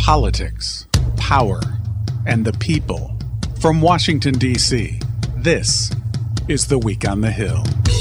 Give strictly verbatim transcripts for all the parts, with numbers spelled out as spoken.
Politics, power, and the people. From Washington, D C, this is The Week on the Hill.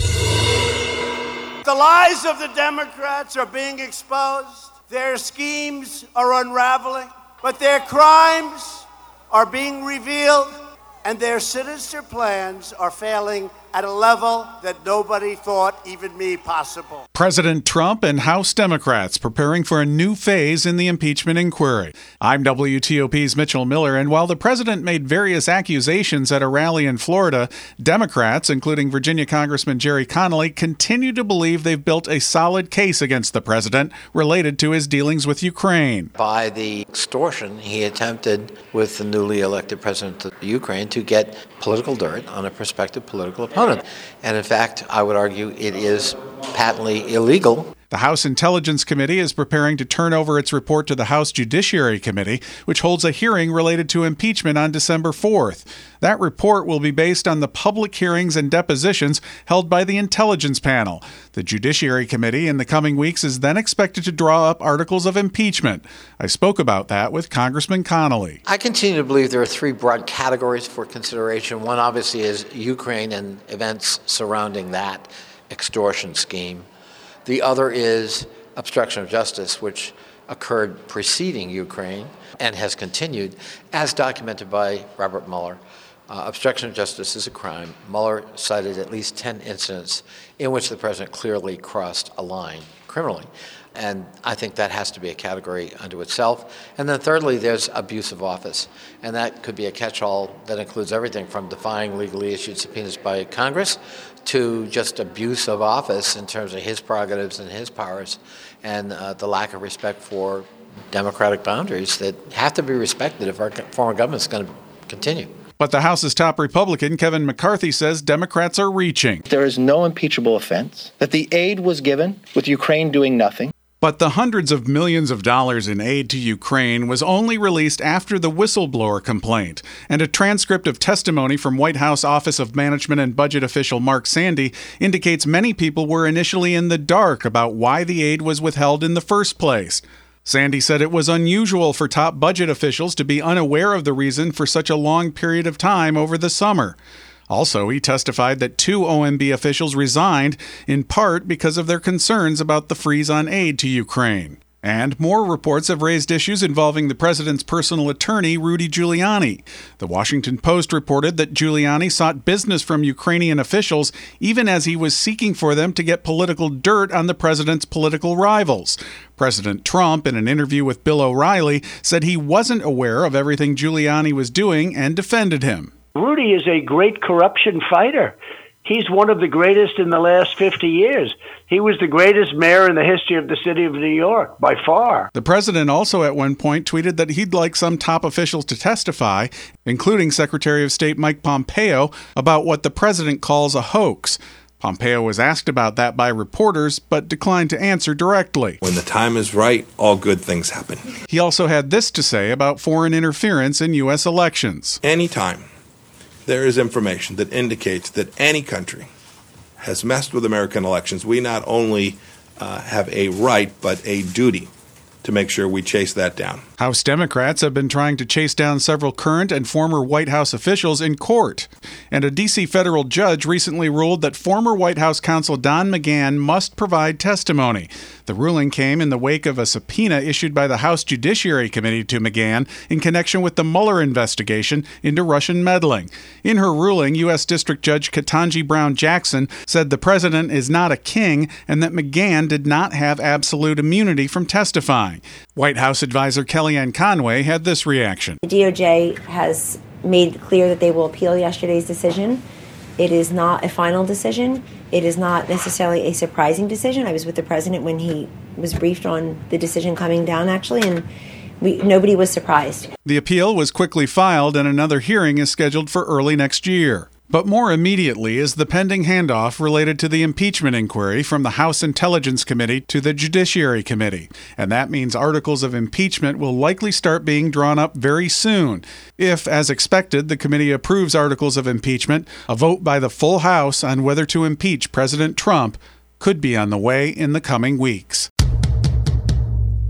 The lies of the Democrats are being exposed. Their schemes are unraveling, but their crimes are being revealed, and their sinister plans are failing at a level that nobody thought, even me, possible. President Trump and House Democrats preparing for a new phase in the impeachment inquiry. I'm W T O P's Mitchell Miller, and while the president made various accusations at a rally in Florida, Democrats, including Virginia Congressman Jerry Connolly, continue to believe they've built a solid case against the president related to his dealings with Ukraine. By the extortion he attempted with the newly elected president of Ukraine to get political dirt on a prospective political opponent. And in fact, I would argue it is patently illegal. The House Intelligence Committee is preparing to turn over its report to the House Judiciary Committee, which holds a hearing related to impeachment on December fourth. That report will be based on the public hearings and depositions held by the Intelligence Panel. The Judiciary Committee in the coming weeks is then expected to draw up articles of impeachment. I spoke about that with Congressman Connolly. I continue to believe there are three broad categories for consideration. One obviously is Ukraine and events surrounding that extortion scheme. The other is obstruction of justice, which occurred preceding Ukraine and has continued, as documented by Robert Mueller. Uh, obstruction of justice is a crime. Mueller cited at least ten incidents in which the president clearly crossed a line criminally. And I think that has to be a category unto itself. And then thirdly, there's abuse of office. And that could be a catch-all that includes everything from defying legally issued subpoenas by Congress to just abuse of office in terms of his prerogatives and his powers, and uh, the lack of respect for democratic boundaries that have to be respected if our former government is going to continue. But the House's top Republican, Kevin McCarthy, says Democrats are reaching. There is no impeachable offense, that the aid was given with Ukraine doing nothing. But the hundreds of millions of dollars in aid to Ukraine was only released after the whistleblower complaint, and a transcript of testimony from White House Office of Management and Budget official Mark Sandy indicates many people were initially in the dark about why the aid was withheld in the first place. Sandy said it was unusual for top budget officials to be unaware of the reason for such a long period of time over the summer. Also, he testified that two O M B officials resigned, in part because of their concerns about the freeze on aid to Ukraine. And more reports have raised issues involving the president's personal attorney, Rudy Giuliani. The Washington Post reported that Giuliani sought business from Ukrainian officials even as he was seeking for them to get political dirt on the president's political rivals. President Trump, in an interview with Bill O'Reilly, said he wasn't aware of everything Giuliani was doing and defended him. Rudy is a great corruption fighter. He's one of the greatest in the last fifty years. He was the greatest mayor in the history of the city of New York, by far. The president also at one point tweeted that he'd like some top officials to testify, including Secretary of State Mike Pompeo, about what the president calls a hoax. Pompeo was asked about that by reporters, but declined to answer directly. When the time is right, all good things happen. He also had this to say about foreign interference in U S elections. Anytime there is information that indicates that any country has messed with American elections, we not only uh, have a right, but a duty to make sure we chase that down. House Democrats have been trying to chase down several current and former White House officials in court. And a D C federal judge recently ruled that former White House counsel Don McGahn must provide testimony. The ruling came in the wake of a subpoena issued by the House Judiciary Committee to McGahn in connection with the Mueller investigation into Russian meddling. In her ruling, U S District Judge Ketanji Brown Jackson said the president is not a king and that McGahn did not have absolute immunity from testifying. White House advisor Kellyanne Conway had this reaction. The D O J has made it clear that they will appeal yesterday's decision. It is not a final decision. It is not necessarily a surprising decision. I was with the president when he was briefed on the decision coming down, actually, and we, nobody was surprised. The appeal was quickly filed, and another hearing is scheduled for early next year. But more immediately is the pending handoff related to the impeachment inquiry from the House Intelligence Committee to the Judiciary Committee. And that means articles of impeachment will likely start being drawn up very soon. If, as expected, the committee approves articles of impeachment, a vote by the full House on whether to impeach President Trump could be on the way in the coming weeks.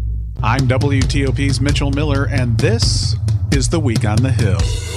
I'm W T O P's Mitchell Miller, and this is The Week on the Hill.